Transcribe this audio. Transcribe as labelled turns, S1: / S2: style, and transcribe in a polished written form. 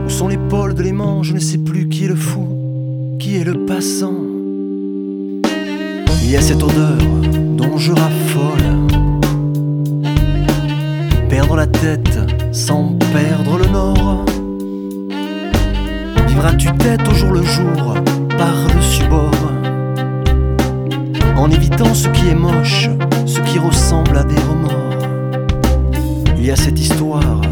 S1: Où sont les pôles de l'aimant? Je ne sais plus qui est le fou, qui est le passant. Il y a cette odeur dont je raffole. Perdre la tête sans perdre le nord. Vivras-tu tête au jour le jour, par-dessus bord, en évitant ce qui est moche, ce qui ressemble à des remords? Il y a cette histoire